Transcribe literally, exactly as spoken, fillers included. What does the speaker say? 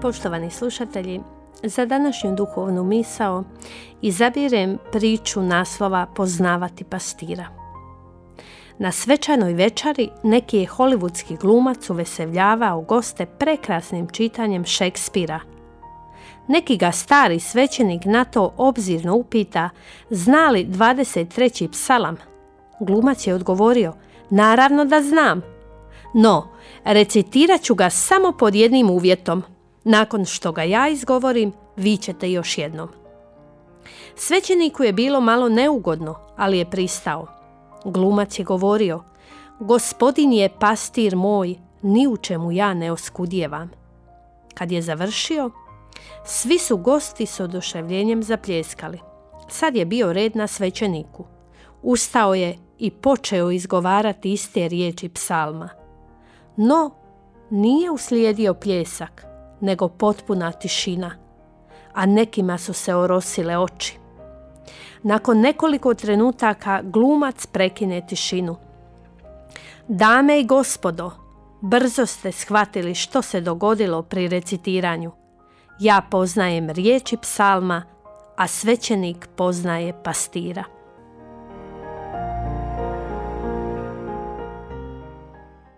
Poštovani slušatelji, za današnju duhovnu misao izabirem priču naslova Poznavati pastira. Na svečanoj večeri neki je hollywoodski glumac uveseljavao goste prekrasnim čitanjem Šekspira. Neki ga stari svećenik na to obzirno upita, zna li dvadeset treći psalam? Glumac je odgovorio, naravno da znam. No, recitirat ću ga samo pod jednim uvjetom. Nakon što ga ja izgovorim, vi ćete još jednom. Svećeniku je bilo malo neugodno, ali je pristao. Glumac je govorio, gospodin je pastir moj, ni u čemu ja ne oskudjevam. Kad je završio, svi su gosti s oduševljenjem zapljeskali. Sad je bio red na svećeniku. Ustao je i počeo izgovarati iste riječi psalma. No, nije uslijedio pljesak, nego potpuna tišina, a nekima su se orosile oči. Nakon nekoliko trenutaka glumac prekine tišinu. Dame i gospodo, brzo ste shvatili što se dogodilo pri recitiranju. Ja poznajem riječi psalma, a svećenik poznaje pastira.